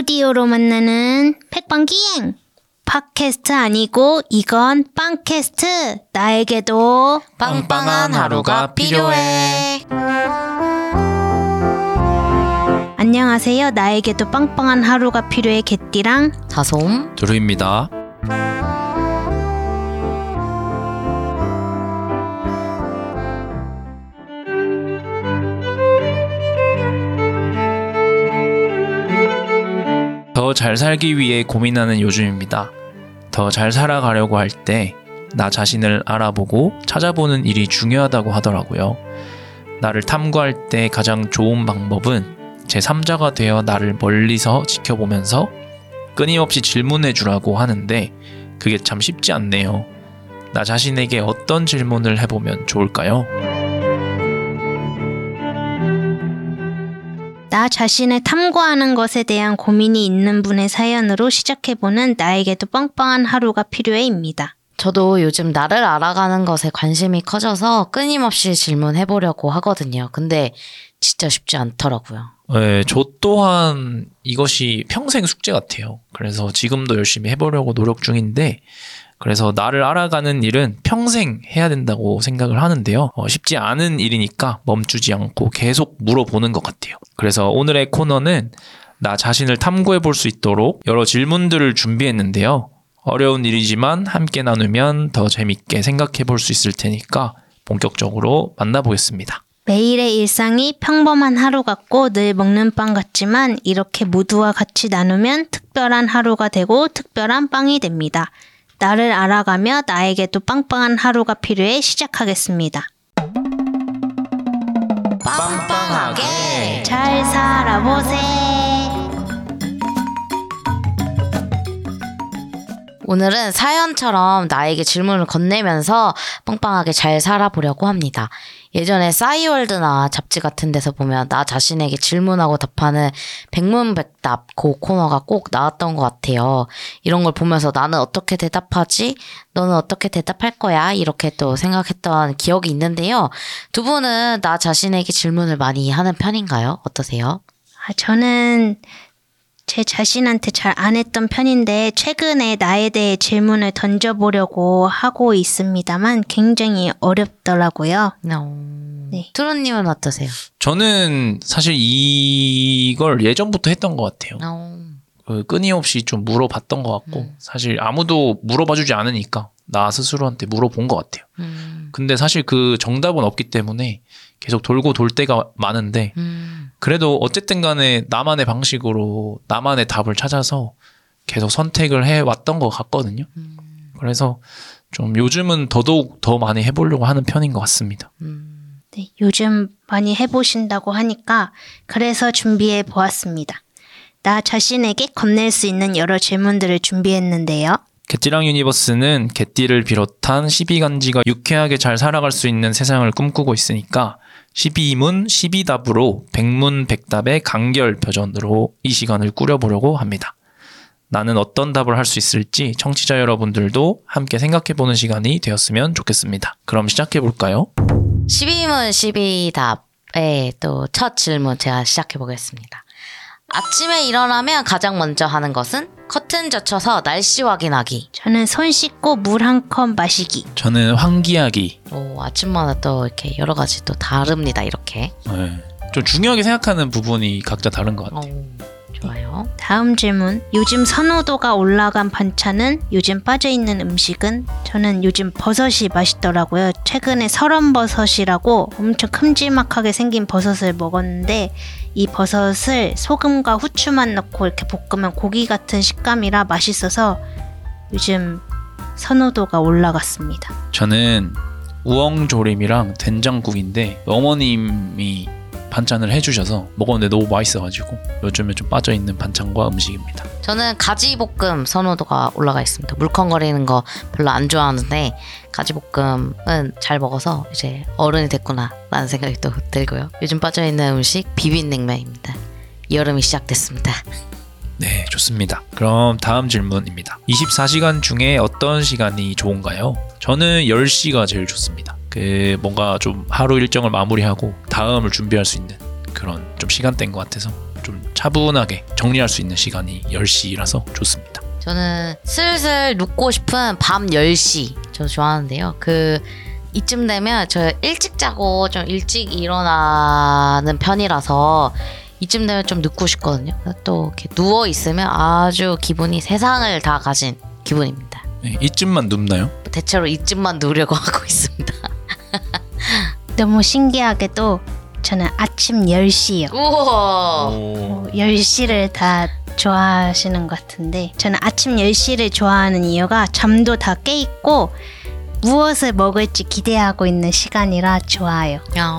오디오로 만나는 팩빵기행! 팟캐스트 아니고 이건 빵캐스트! 나에게도 빵빵한 하루가 필요해. 안녕하세요. 나에게도 빵빵한 하루가 필요해 개띠랑 다솜 두루입니다. 더 잘 살기 위해 고민하는 요즘입니다. 더 잘 살아가려고 할 때 나 자신을 알아보고 찾아보는 일이 중요하다고 하더라고요. 나를 탐구할 때 가장 좋은 방법은 제3자가 되어 나를 멀리서 지켜보면서 끊임없이 질문해 주라고 하는데 그게 참 쉽지 않네요. 나 자신에게 어떤 질문을 해보면 좋을까요? 나 자신을 탐구하는 것에 대한 고민이 있는 분의 사연으로 시작해보는 나에게도 빵빵한 하루가 필요해입니다. 저도 요즘 나를 알아가는 것에 관심이 커져서 끊임없이 질문해보려고 하거든요. 근데 진짜 쉽지 않더라고요. 네, 저 또한 이것이 평생 숙제 같아요. 그래서 지금도 열심히 해보려고 노력 중인데 그래서 나를 알아가는 일은 평생 해야 된다고 생각을 하는데요. 쉽지 않은 일이니까 멈추지 않고 계속 물어보는 것 같아요. 그래서 오늘의 코너는 나 자신을 탐구해 볼 수 있도록 여러 질문들을 준비했는데요. 어려운 일이지만 함께 나누면 더 재밌게 생각해 볼 수 있을 테니까 본격적으로 만나보겠습니다. 매일의 일상이 평범한 하루 같고 늘 먹는 빵 같지만 이렇게 모두와 같이 나누면 특별한 하루가 되고 특별한 빵이 됩니다. 나를 알아가며 나에게도 빵빵한 하루가 필요해 시작하겠습니다. 빵빵하게 잘 살아보세. 오늘은 사연처럼 나에게 질문을 건네면서 빵빵하게 잘 살아보려고 합니다. 예전에 싸이월드나 잡지 같은 데서 보면 나 자신에게 질문하고 답하는 백문백답 그 코너가 꼭 나왔던 것 같아요. 이런 걸 보면서 나는 어떻게 대답하지? 너는 어떻게 대답할 거야? 이렇게 또 생각했던 기억이 있는데요. 두 분은 나 자신에게 질문을 많이 하는 편인가요? 어떠세요? 저는 제 자신한테 잘 안 했던 편인데 최근에 나에 대해 질문을 던져보려고 하고 있습니다만 굉장히 어렵더라고요. 네. 투루님은 어떠세요? 저는 사실 이걸 예전부터 했던 것 같아요. 끊임없이 좀 물어봤던 것 같고 사실 아무도 물어봐주지 않으니까 나 스스로한테 물어본 것 같아요. 근데 사실 그 정답은 없기 때문에 계속 돌고 돌 때가 많은데 그래도 어쨌든 간에 나만의 방식으로 나만의 답을 찾아서 계속 선택을 해왔던 것 같거든요. 그래서 좀 요즘은 더더욱 더 많이 해보려고 하는 편인 것 같습니다. 네, 요즘 많이 해보신다고 하니까 그래서 준비해 보았습니다. 나 자신에게 건넬 수 있는 여러 질문들을 준비했는데요. 개띠랑 유니버스는 개띠를 비롯한 12간지가 유쾌하게 잘 살아갈 수 있는 세상을 꿈꾸고 있으니까 12문 12답으로 백문백답의 간결 버전으로 이 시간을 꾸려보려고 합니다. 나는 어떤 답을 할 수 있을지 청취자 여러분들도 함께 생각해보는 시간이 되었으면 좋겠습니다. 그럼 시작해볼까요? 12문 12답의 또 첫 질문 제가 시작해보겠습니다. 아침에 일어나면 가장 먼저 하는 것은 커튼 젖혀서 날씨 확인하기. 저는 손 씻고 물 한 컵 마시기. 저는 환기하기. 아침마다 또 이렇게 여러 가지 또 다릅니다. 이렇게. 네. 좀 중요하게 생각하는 부분이 각자 다른 것 같아요. 좋아요. 다음 질문. 요즘 선호도가 올라간 반찬은? 요즘 빠져있는 음식은? 저는 요즘 버섯이 맛있더라고요. 최근에 설원버섯이라고 엄청 큼지막하게 생긴 버섯을 먹었는데 이 버섯을 소금과 후추만 넣고 이렇게 볶으면 고기 같은 식감이라 맛있어서 요즘 선호도가 올라갔습니다. 저는 우엉조림이랑 된장국인데 어머님이 반찬을 해주셔서 먹었는데 너무 맛있어가지고 요즘에 좀 빠져있는 반찬과 음식입니다. 저는 가지볶음 선호도가 올라가 있습니다. 물컹거리는 거 별로 안 좋아하는데 가지볶음은 잘 먹어서 이제 어른이 됐구나 라는 생각이 또 들고요. 요즘 빠져있는 음식 비빔냉면입니다. 여름이 시작됐습니다. 네, 좋습니다. 그럼 다음 질문입니다. 24시간 중에 어떤 시간이 좋은가요? 저는 10시가 제일 좋습니다. 뭔가 좀 하루 일정을 마무리하고 다음을 준비할 수 있는 그런 좀 시간대인 것 같아서 좀 좀 차분하게 정리할 수 있는 시간이 10시라서 좋습니다. 저는 슬슬 눕고 싶은 밤 10시 저 좋아하는데요. 이쯤 되면 저 일찍 자고 좀 일찍 일어나는 편이라서 이쯤 되면 좀 눕고 싶거든요. 또 이렇게 누워 있으면 아주 기분이 세상을 다 가진 기분입니다. 네, 이쯤만 눕나요? 대체로 이쯤만 누우려고 하고 있습니다. 너무 신기하게도 저는 아침 10시요. 우와. 10시를 다 좋아하시는 것 같은데 저는 아침 10시를 좋아하는 이유가 잠도 다 깨있고 무엇을 먹을지 기대하고 있는 시간이라 좋아요.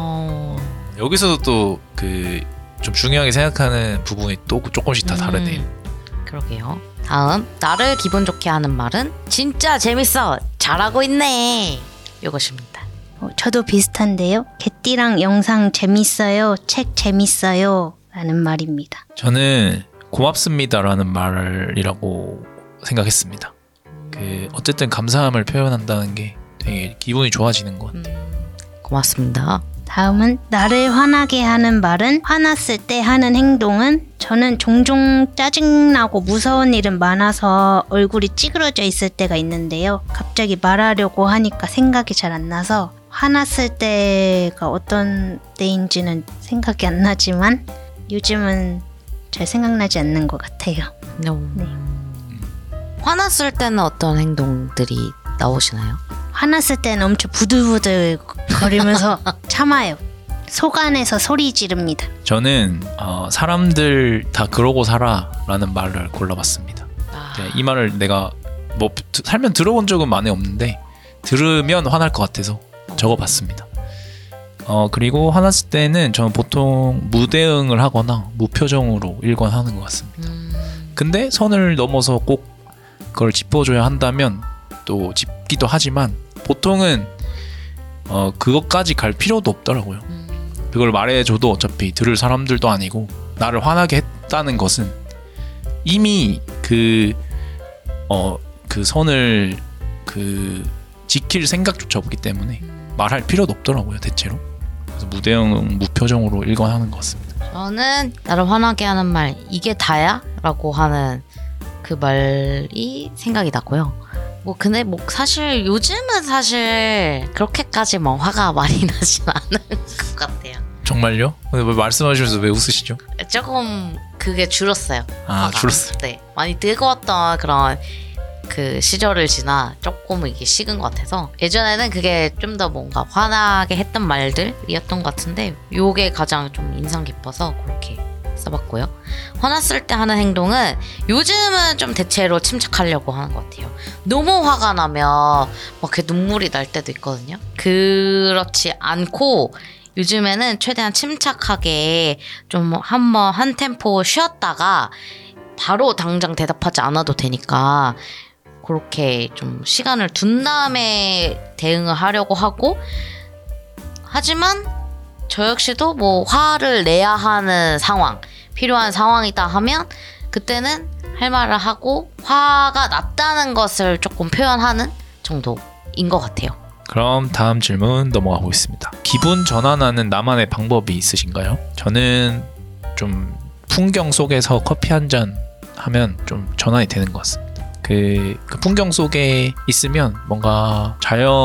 여기서도 또 좀 중요하게 생각하는 부분이 또 조금씩 다 다르네요. 그러게요. 다음 나를 기분 좋게 하는 말은 진짜 재밌어 잘하고 있네 이것입니다. 저도 비슷한데요. 개띠랑 영상 재밌어요. 책 재밌어요. 라는 말입니다. 저는 고맙습니다라는 말이라고 생각했습니다. 어쨌든 감사함을 표현한다는 게 되게 기분이 좋아지는 것 같아요. 고맙습니다. 다음은 나를 화나게 하는 말은 화났을 때 하는 행동은 저는 종종 짜증나고 무서운 일은 많아서 얼굴이 찌그러져 있을 때가 있는데요. 갑자기 말하려고 하니까 생각이 잘 안 나서 화났을 때가 어떤 때인지는 생각이 안 나지만 요즘은 잘 생각나지 않는 것 같아요. 네. 화났을 때는 어떤 행동들이 나오시나요? 화났을 때는 엄청 부들부들 거리면서 참아요. 속 안에서 소리 지릅니다. 저는 사람들 다 그러고 살아라는 말을 골라봤습니다. 이 말을 내가 뭐 살면 들어본 적은 많이 없는데 들으면 화날 것 같아서 적어봤습니다. 그리고 화났을 때는 저는 보통 무대응을 하거나 무표정으로 일관하는 것 같습니다. 근데 선을 넘어서 꼭 그걸 짚어줘야 한다면 또 짚기도 하지만 보통은 그것까지 갈 필요도 없더라고요. 그걸 말해줘도 어차피 들을 사람들도 아니고 나를 화나게 했다는 것은 이미 그 선을 지킬 생각조차 없기 때문에 말할 필요도 없더라고요, 대체로. 그래서 무대응, 무표정으로 일관하는 것 같습니다. 저는 나를 화나게 하는 말 이게 다야? 라고 하는 그 말이 생각이 나고요. 근데 사실 요즘은 사실 그렇게까지 화가 많이 나진 않은 것 같아요. 정말요? 근데 왜 말씀하시면서 왜 웃으시죠? 조금 그게 줄었어요. 화가. 줄었어요? 네, 많이 뜨거웠던 그런 시절을 지나 조금 이게 식은 것 같아서 예전에는 그게 좀 더 뭔가 화나게 했던 말들이었던 것 같은데 요게 가장 좀 인상 깊어서 그렇게 써봤고요. 화났을 때 하는 행동은 요즘은 좀 대체로 침착하려고 하는 것 같아요. 너무 화가 나면 이렇게 눈물이 날 때도 있거든요. 그렇지 않고 요즘에는 최대한 침착하게 좀 한번 한 템포 쉬었다가 바로 당장 대답하지 않아도 되니까 그렇게 좀 시간을 둔 다음에 대응을 하려고 하고 하지만 저 역시도 화를 내야 하는 상황, 필요한 상황이다 하면 그때는 할 말을 하고 화가 났다는 것을 조금 표현하는 정도인 것 같아요. 그럼 다음 질문 넘어가 보겠습니다. 기분 전환하는 나만의 방법이 있으신가요? 저는 좀 풍경 속에서 커피 한 잔 하면 좀 전환이 되는 것 같습니다. 그 풍경 속에 있으면 뭔가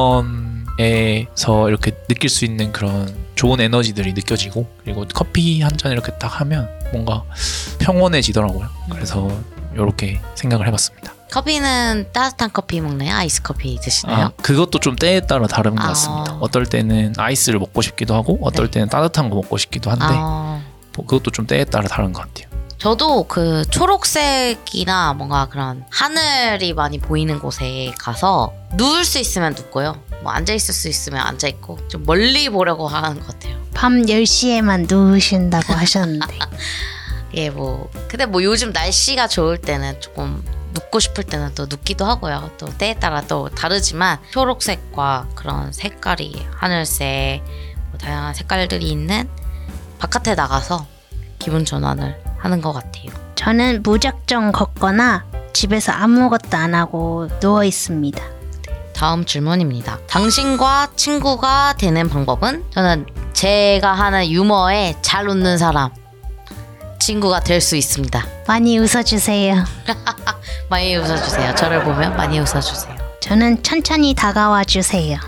자연에서 이렇게 느낄 수 있는 그런 좋은 에너지들이 느껴지고 그리고 커피 한 잔 이렇게 딱 하면 뭔가 평온해지더라고요. 그래서 이렇게 생각을 해봤습니다. 커피는 따뜻한 커피 먹나요? 아이스 커피 드시나요? 그것도 좀 때에 따라 다른 것 같습니다. 어떨 때는 아이스를 먹고 싶기도 하고 어떨 때는 따뜻한 거 먹고 싶기도 한데 그것도 좀 때에 따라 다른 것 같아요. 저도 초록색이나 뭔가 그런 하늘이 많이 보이는 곳에 가서 누울 수 있으면 눕고요. 앉아 있을 수 있으면 앉아 있고 좀 멀리 보려고 하는 것 같아요. 밤 10시에만 누우신다고 하셨는데. 예, 근데 요즘 날씨가 좋을 때는 조금 눕고 싶을 때는 또 눕기도 하고요. 또 때에 따라 또 다르지만 초록색과 그런 색깔이 하늘색 다양한 색깔들이 있는 바깥에 나가서 기분 전환을 하는 것 같아요. 저는 무작정 걷거나 집에서 아무것도 안 하고 누워 있습니다. 다음 질문입니다. 당신과 친구가 되는 방법은? 저는 제가 하는 유머에 잘 웃는 사람 친구가 될 수 있습니다. 많이 웃어주세요. 많이 웃어주세요. 저를 보면 많이 웃어주세요. 저는 천천히 다가와 주세요.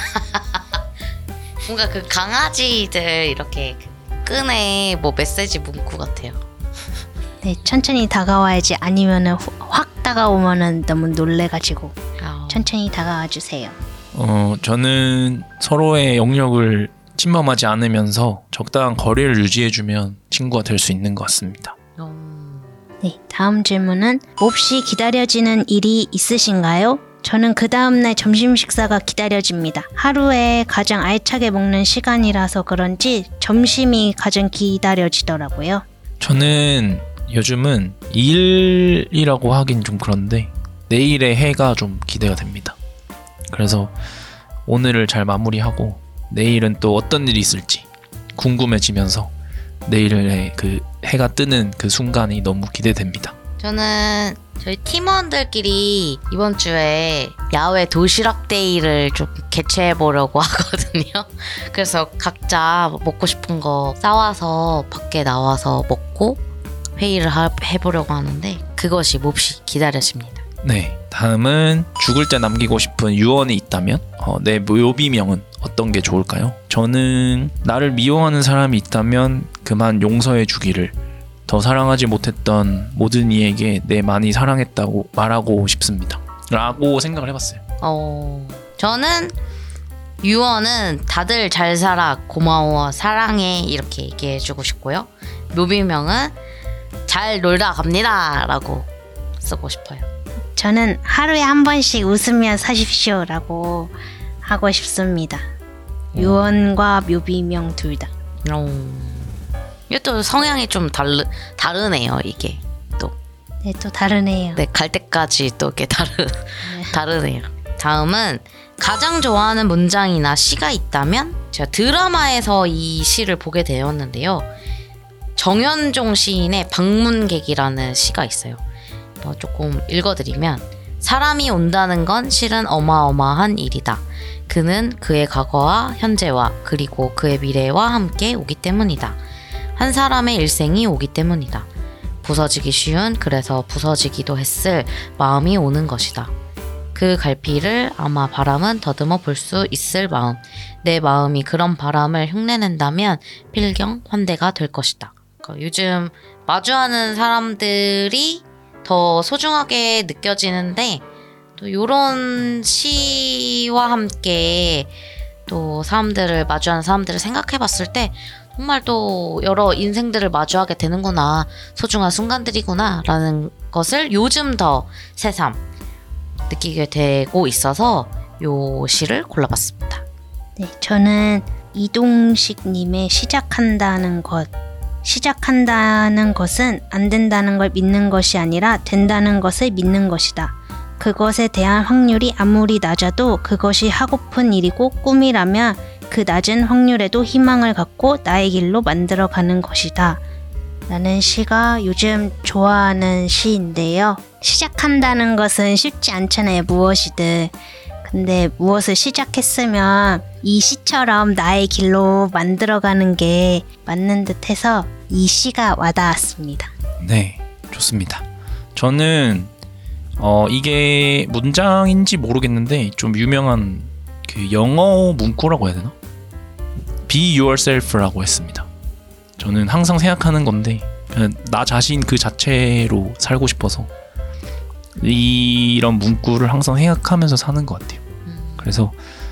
뭔가 그 강아지들 이렇게 끈에 뭐 메시지 문구 같아요. 네, 천천히 다가와야지. 아니면은 확 다가오면은 너무 놀래가지고 천천히 다가와 주세요. 저는 서로의 영역을 침범하지 않으면서 적당한 거리를 유지해주면 친구가 될 수 있는 것 같습니다. 네, 다음 질문은 몹시 기다려지는 일이 있으신가요? 저는 그 다음날 점심 식사가 기다려집니다. 하루에 가장 알차게 먹는 시간이라서 그런지 점심이 가장 기다려지더라고요. 저는 요즘은 일이라고 하긴 좀 그런데 내일의 해가 좀 기대가 됩니다. 그래서 오늘을 잘 마무리하고 내일은 또 어떤 일이 있을지 궁금해지면서 내일의 그 해가 뜨는 그 순간이 너무 기대됩니다. 저는 저희 팀원들끼리 이번 주에 야외 도시락 데이를 좀 개최해 보려고 하거든요. 그래서 각자 먹고 싶은 거 싸와서 밖에 나와서 먹고 회의를 해보려고 하는데 그것이 몹시 기다려집니다. 네, 다음은 죽을 때 남기고 싶은 유언이 있다면 내 묘비명은 어떤 게 좋을까요? 저는 나를 미워하는 사람이 있다면 그만 용서해 주기를, 더 사랑하지 못했던 모든 이에게 내 많이 사랑했다고 말하고 싶습니다 라고 생각을 해봤어요. 저는 유언은 다들 잘 살아, 고마워, 사랑해 이렇게 얘기해주고 싶고요. 묘비명은 잘 놀다 갑니다 라고 쓰고 싶어요. 저는 하루에 한 번씩 웃으며 사십시오 라고 하고 싶습니다. 유언과 묘비명 둘 다. 이게 또 성향이 좀 다르네요. 이게 또. 네, 또 다르네요. 네, 갈 때까지 또 이렇게 다르네요. 다음은 가장 좋아하는 문장이나 시가 있다면? 제가 드라마에서 이 시를 보게 되었는데요. 정현종 시인의 방문객이라는 시가 있어요. 조금 읽어드리면, 사람이 온다는 건 실은 어마어마한 일이다. 그는 그의 과거와 현재와 그리고 그의 미래와 함께 오기 때문이다. 한 사람의 일생이 오기 때문이다. 부서지기 쉬운, 그래서 부서지기도 했을 마음이 오는 것이다. 그 갈피를 아마 바람은 더듬어 볼 수 있을 마음. 내 마음이 그런 바람을 흉내낸다면 필경 환대가 될 것이다. 그러니까 요즘 마주하는 사람들이 더 소중하게 느껴지는데, 또 요런 시와 함께 또 마주하는 사람들을 생각해 봤을 때 정말 또 여러 인생들을 마주하게 되는구나, 소중한 순간들이구나 라는 것을 요즘 더 새삼 느끼게 되고 있어서 요 시를 골라봤습니다. 네, 저는 이동식님의 시작한다는 것은 안 된다는 걸 믿는 것이 아니라 된다는 것을 믿는 것이다. 그것에 대한 확률이 아무리 낮아도 그것이 하고픈 일이고 꿈이라면 그 낮은 확률에도 희망을 갖고 나의 길로 만들어가는 것이다. 라는 시가 요즘 좋아하는 시인데요. 시작한다는 것은 쉽지 않잖아요, 무엇이든. 근데 무엇을 시작했으면 이 시처럼 나의 길로 만들어가는 게 맞는 듯해서 이 시가 와닿았습니다. 네, 좋습니다. 저는 이게 문장인지 모르겠는데 좀 유명한 그 영어 문구라고 해야 되나? Be yourself라고 했습니다. 저는 항상 생각하는 건데 그냥 나 자신 그 자체로 살고 싶어서 이런 문구를 항상 생각하면서 사는 것 같아요. 그래서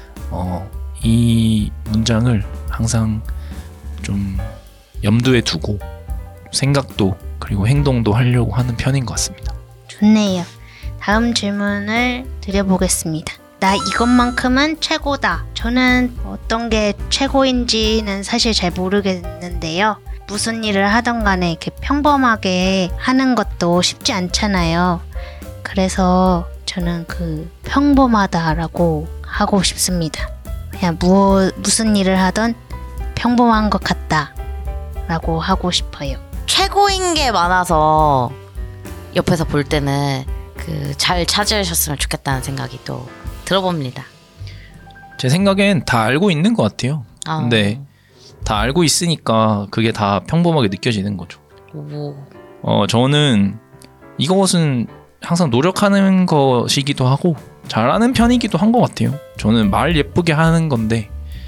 이 문장을 항상 좀 염두에 두고 생각도 그리고 행동도 하려고 하는 편인 것 같습니다. 좋네요. 다음 질문을 드려보겠습니다. 나 이것만큼은 최고다. 저는 어떤 게 최고인지는 사실 잘 모르겠는데요. 무슨 일을 하던 간에 이렇게 평범하게 하는 것도 쉽지 않잖아요. 그래서 저는 그 평범하다라고 하고 싶습니다. 그냥 무슨 일을 하던 평범한 것 같다 라고 하고 싶어요. 최고인 게 많아서 옆에서 볼 때는 잘 찾으셨으면 좋겠다는 생각이 또 들어봅니다. 제 생각엔 다 알고 있는 것 같아요. 근데 다 알고 있으니까 그게 다 평범하게 느껴지는 거죠. 저는 이것은 항상 노력하는 것이기도 하고 잘하는 편이기도 한 것 같아요. 저는 말 예쁘게 하는 건데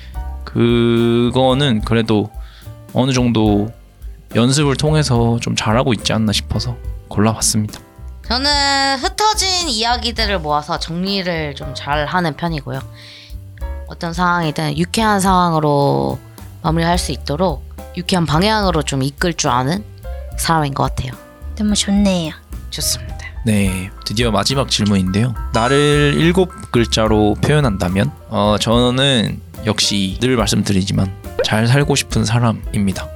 그거는 그래도 어느 정도 연습을 통해서 좀 잘하고 있지 않나 싶어서 골라봤습니다. 저는 흩어진 이야기들을 모아서 정리를 좀 잘하는 편이고요. 어떤 상황이든 유쾌한 상황으로 마무리할 수 있도록 유쾌한 방향으로 좀 이끌 줄 아는 사람인 것 같아요. 너무 좋네요. 좋습니다. 네, 드디어 마지막 질문인데요. 나를 7글자로 표현한다면 저는 역시 늘 말씀드리지만 잘 살고 싶은 사람입니다.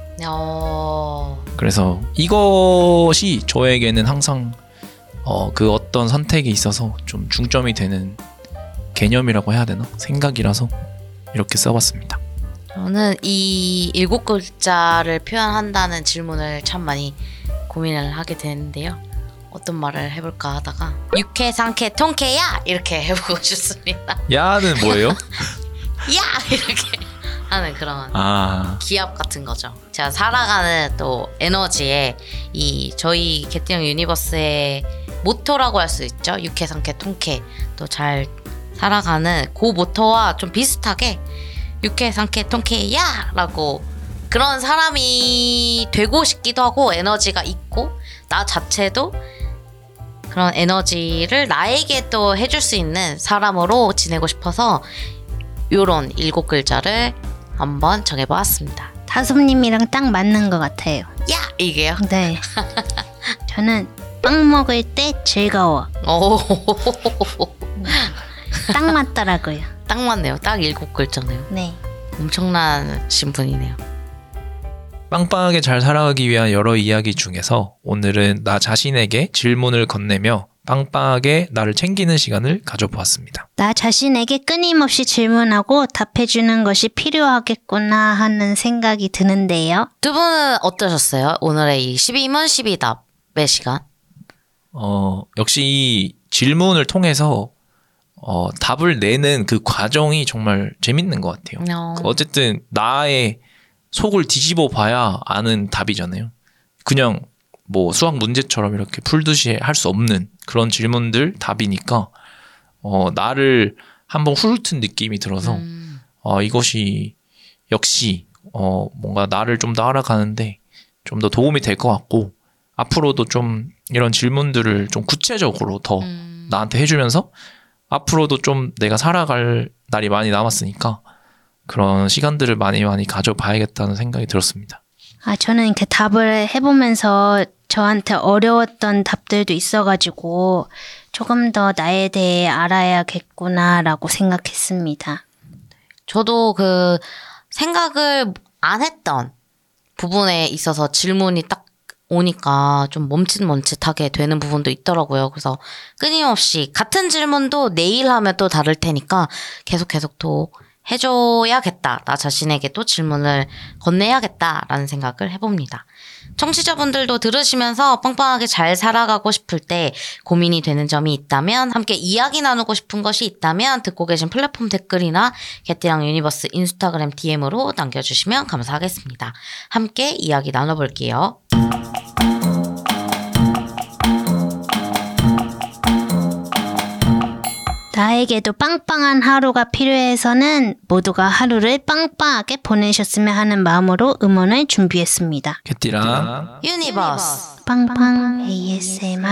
그래서 이것이 저에게는 항상 그 어떤 선택에 있어서 좀 중점이 되는 개념이라고 해야 되나? 생각이라서 이렇게 써봤습니다. 저는 이 7글자를 표현한다는 질문을 참 많이 고민을 하게 되는데요. 어떤 말을 해볼까 하다가 유쾌, 상쾌, 통쾌야! 이렇게 해보고 싶습니다. 야는 뭐예요? 야! 이렇게 하는 그런 기합 같은 거죠. 제가 살아가는 또 에너지에 이 저희 개띠형 유니버스의 모토라고 할 수 있죠. 유쾌, 상쾌, 통쾌 또 잘 살아가는 그 모토와 좀 비슷하게 유쾌, 상쾌, 통쾌야! 라고 그런 사람이 되고 싶기도 하고 에너지가 있고 나 자체도 그런 에너지를 나에게 또 해줄 수 있는 사람으로 지내고 싶어서 요런 7글자를 한번 정해보았습니다. 다솜님이랑 딱 맞는 것 같아요. 야! 이게요? 네. 저는 빵 먹을 때 즐거워. 오. 딱 맞더라고요. 딱 맞네요. 딱 7글자네요. 네. 엄청난 신분이네요. 빵빵하게 잘 살아가기 위한 여러 이야기 중에서 오늘은 나 자신에게 질문을 건네며 빵빵하게 나를 챙기는 시간을 가져보았습니다. 나 자신에게 끊임없이 질문하고 답해주는 것이 필요하겠구나 하는 생각이 드는데요. 두 분은 어떠셨어요? 오늘의 이 12문 12답의 시간? 역시 이 질문을 통해서 답을 내는 그 과정이 정말 재밌는 것 같아요. 어쨌든 나의 속을 뒤집어 봐야 아는 답이잖아요. 그냥 뭐 수학 문제처럼 이렇게 풀듯이 할 수 없는 그런 질문들 답이니까 나를 한번 훑은 느낌이 들어서 이것이 역시 뭔가 나를 좀 더 알아가는데 좀 더 도움이 될 것 같고 앞으로도 좀 이런 질문들을 좀 구체적으로 더 나한테 해주면서 앞으로도 좀 내가 살아갈 날이 많이 남았으니까 그런 시간들을 많이 가져봐야겠다는 생각이 들었습니다. 저는 이렇게 답을 해보면서 저한테 어려웠던 답들도 있어가지고 조금 더 나에 대해 알아야겠구나라고 생각했습니다. 저도 그 생각을 안 했던 부분에 있어서 질문이 딱 오니까 좀 멈칫멈칫하게 되는 부분도 있더라고요. 그래서 끊임없이 같은 질문도 내일 하면 또 다를 테니까 계속 또 해줘야겠다. 나 자신에게 또 질문을 건네야겠다라는 생각을 해봅니다. 청취자분들도 들으시면서 빵빵하게 잘 살아가고 싶을 때 고민이 되는 점이 있다면 함께 이야기 나누고 싶은 것이 있다면 듣고 계신 플랫폼 댓글이나 개띠랑 유니버스 인스타그램 DM으로 남겨주시면 감사하겠습니다. 함께 이야기 나눠볼게요. 나에게도 빵빵한 하루가 필요해서는 모두가 하루를 빵빵하게 보내셨으면 하는 마음으로 음원을 준비했습니다. 개띠랑 유니버스 빵빵 ASMR.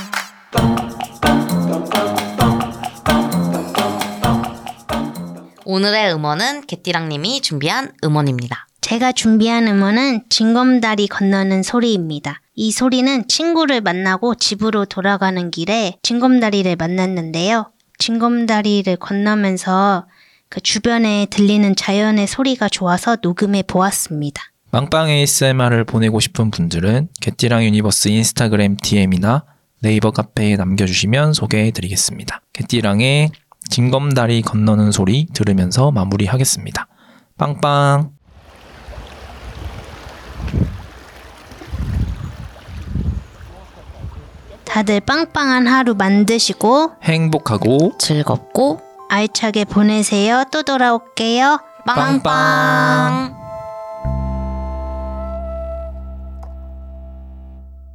오늘의 음원은 개띠랑님이 준비한 음원입니다. 제가 준비한 음원은 징검다리 건너는 소리입니다. 이 소리는 친구를 만나고 집으로 돌아가는 길에 징검다리를 만났는데요. 징검다리를 건너면서 그 주변에 들리는 자연의 소리가 좋아서 녹음해 보았습니다. 빵빵 ASMR을 보내고 싶은 분들은 개띠랑 유니버스 인스타그램 DM이나 네이버 카페에 남겨주시면 소개해드리겠습니다. 개띠랑의 징검다리 건너는 소리 들으면서 마무리하겠습니다. 빵빵. 다들 빵빵한 하루 만드시고 행복하고 즐겁고 알차게 보내세요. 또 돌아올게요. 빵빵.